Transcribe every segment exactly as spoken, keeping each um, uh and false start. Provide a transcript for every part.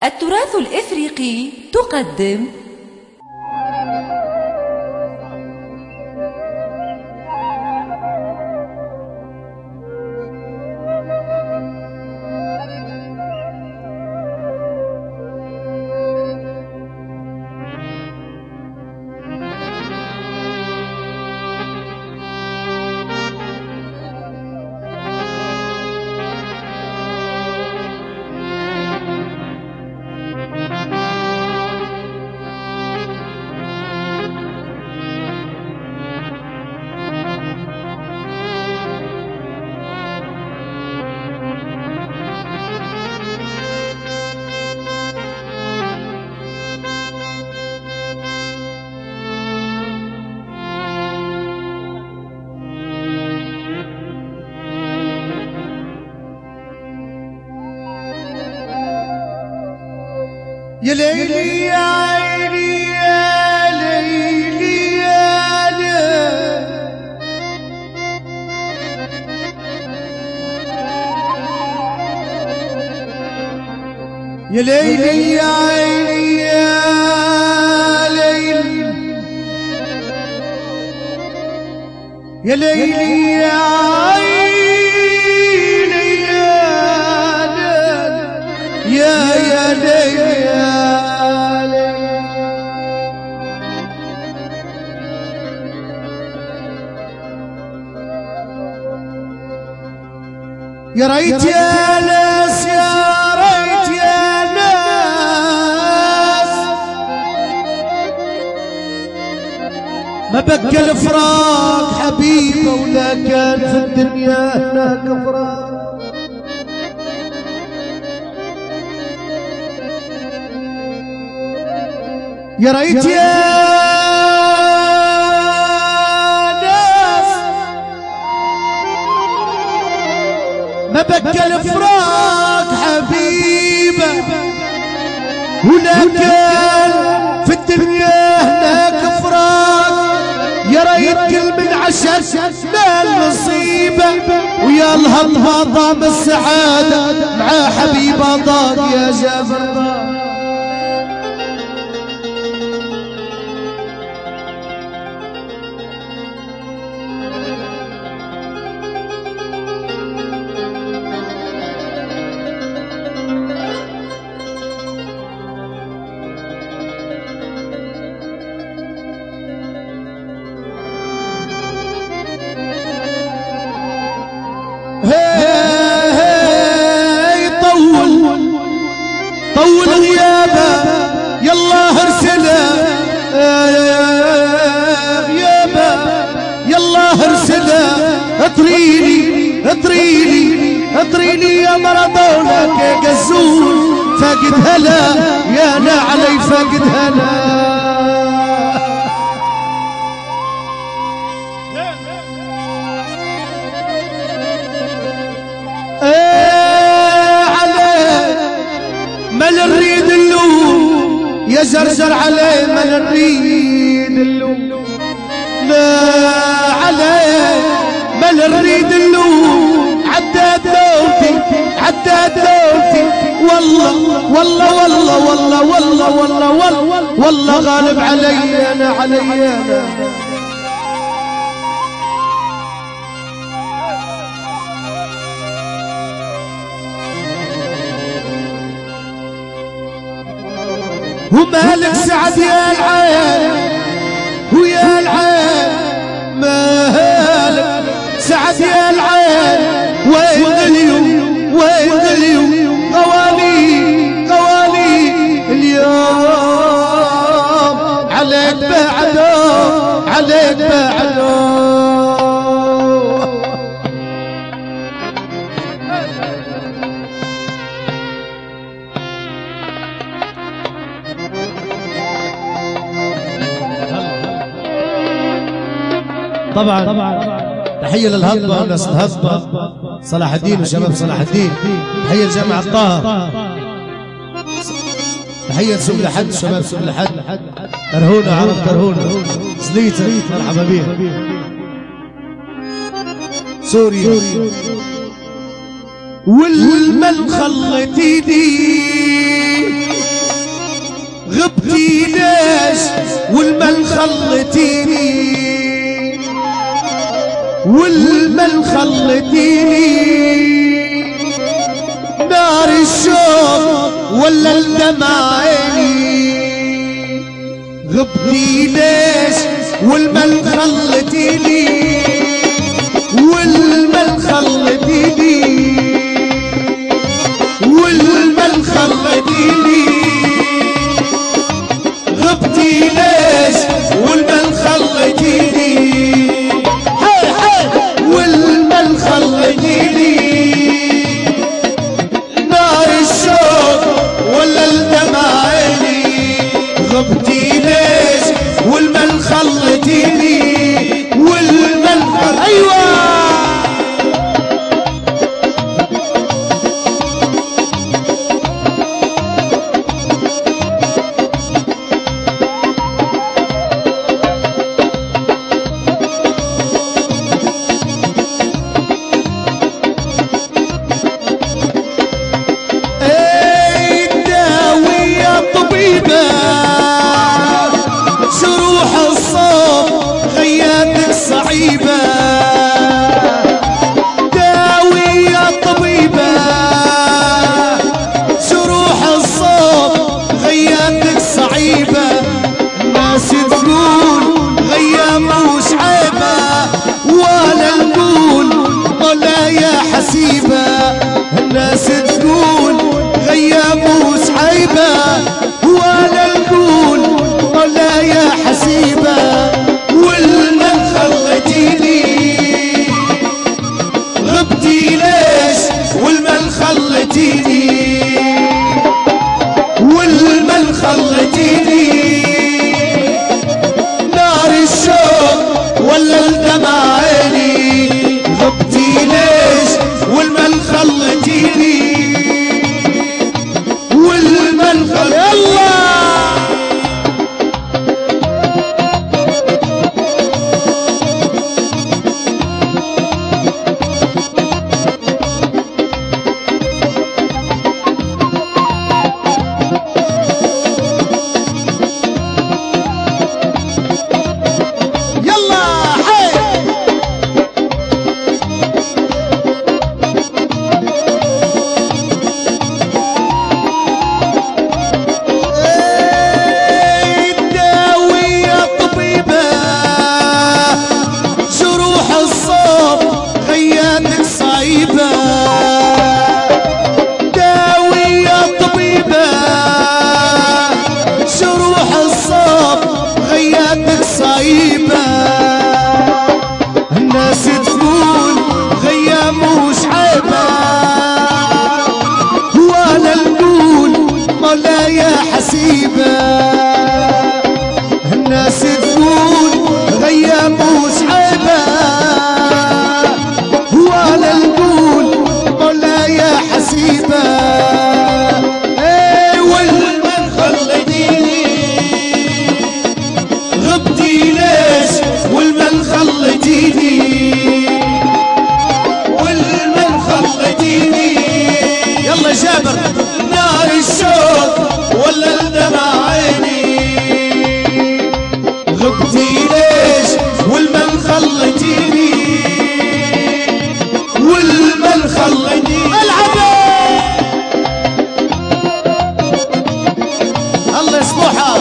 التراث الإفريقي تقدم يا ليلي يا عيني يا ليلي يا ليلي يا ليلي يا عيني يا ليلي يا ليلي يا عيني يا يا ليلي يا ريت يا ناس يا ريت يا ناس ما بكى الفراق حبيبه ولا كان في الدنيا هناك فراق يا ريت يا ما بكى الفراق حبيبه ولا كان في الدنيا هناك فراق يا ريت كل من عشر نال نصيبه ويا الهضمه ضام السعاده مع حبيبه ضاق يا جابر ضاق هي طول طول غيابه يلا ارسله غيابه يلا ارسله اطريني اطريني اطريني يا مرضونك يا قزول فاقد هلا يا لا علي فاقد هلا مل الريد اللوم يا زرزر عليه مل الريد اللوم لا عليه مل الريد اللوم عداد دولتي عداد دولتي والله والله والله والله والله والله والله والله غالب علي انا علي انا ومالك سعد يا العين ويا العين مالك سعد يا العين وين اليوم وين اليوم قواني قواني اليوم عليك بعده عليك بعده طبعا طبعا تحيه للهضبه وناس الهضبه صلاح الدين وشباب صلاح الدين تحيه لجامعه طه تحيه لسوق لحد شباب سوق لحد كرهونا عرب كرهونا سليته مرحبا بيه سوريا والمن خلت ايدي خلتيني والمن خلتيني نار الشوق ولا الدمع عيني غبتي ليش والمن خلتيني والمن خلتيني والمن خلتيني غبتي ليش والمن خلتيني والمن خلتيني نار الشوق ولا الدمع عيني غبتي ليش والمن خلتيني والمن خلتيني ايوه صعيبة داوي يا طبيبة جروح الصوت غياتك صعيبة الناس تقول غيا مش عيبة ولا نقول ولا يا حسيبة الناس تقول غيا مش عيبة ولا نقول ولا يا حسيبة والمن خلتيني غبتي ليش والمن خلتيني والمن خلتيني نار الشوق ولا الدمع عيني غبتي ليش والمن خلتيني والمن خلتيني الله داوي يا طبيبة جروح الصوت غياتك صعيبة الناس تقول غيا مش عيبة ولا نقول ولا يا حسيبة الناس تقول غيا مش عيبة ولا نقول ولا يا حسيبة ايه والمن خلتيني غبتي ليش والمن خلتيني والمن خلتيني يلا جابر نار الشوق ولا الدمع عيني غبتي ليش والمن خلتيني والمن خلتيني العبي الله يصلحها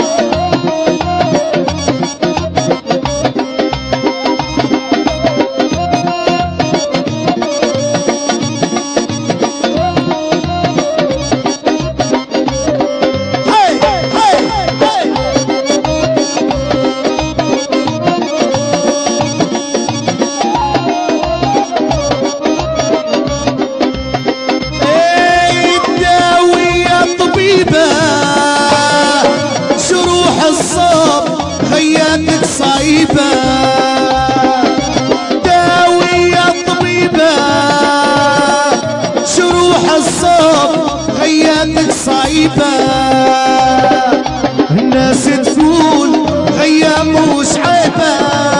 جروح الصوت غياتك صعيبة داوي يا طبيبة جروح الصوت غياتك صعيبة الناس تقول غيا مش عيبة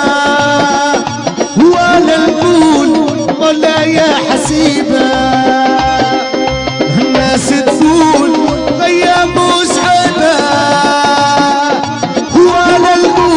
ولا نقول ولا يا حسيبة الناس تقول غيا مش عيبة ولا نقول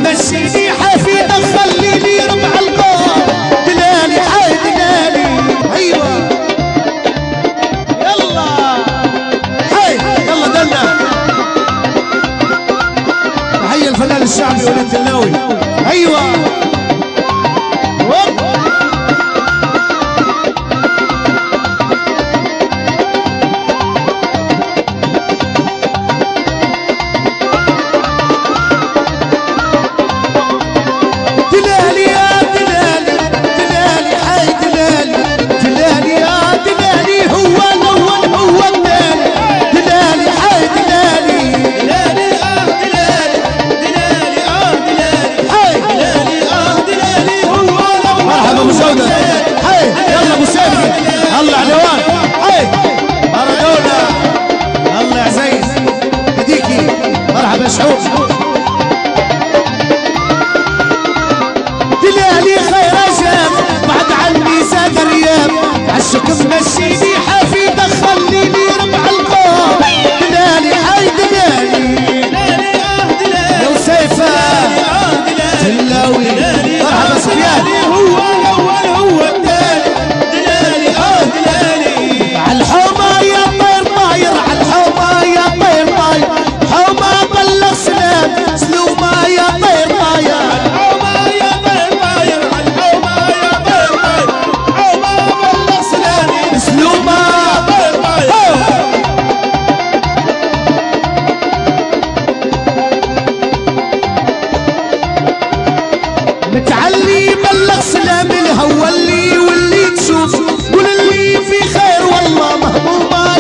مشيني حافي دخليني ربع القار دلالي حي دلالي ايوه يلا حي يلا دلنا تحية الفنان الشعبي وليد الناوي ايوه دلالي خير جاب بعد عني زاد رياب عالشكم مشيني حافي دخليني ربع القار دلالي حي دلالي يا وسيفة دلاوي مرحبا سفيان هو الاول هو الثاني دلالي اه دلالي عالحومة يا طير طاير عالحومة يا طير طاير حومة بلغ سلام سلومة يا طير طاير متعلي بلغ سلام الهوى اللي واللي تشوف قول اللي في خير والله مهمومة